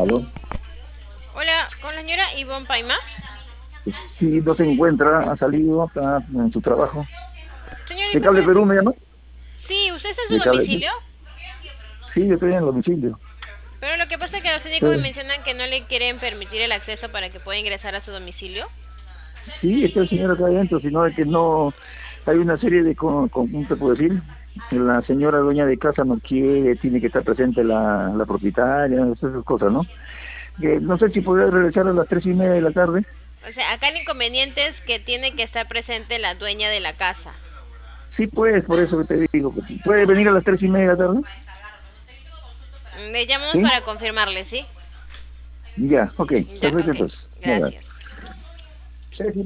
¿Aló? Hola, con la señora Ivonne Paima. Sí, no se encuentra, ha salido, está en su trabajo. Señora, ¿De Cable disculpe. Perú me llama? Sí, ¿usted está en su ¿De Cable? domicilio? Sí, yo estoy en el domicilio. Pero lo que pasa es que los técnicos me Sí, mencionan que no le quieren permitir el acceso para que pueda ingresar a su domicilio. sí, está el señor acá adentro, sino de que no, hay una serie de, ¿cómo te puedo decir? La señora dueña de casa no quiere, tiene que estar presente la propietaria, esas cosas, ¿no? Que no sé si podría regresar a las 3:30 de la tarde. O sea, acá el inconveniente es que tiene que estar presente la dueña de la casa. Sí, pues, por eso que te digo, ¿puede venir a las 3:30 de la tarde? Le llamamos Sí, para confirmarle, ¿sí? ya, ok, Ya, perfecto ok. entonces. Ya, Gracias. sí,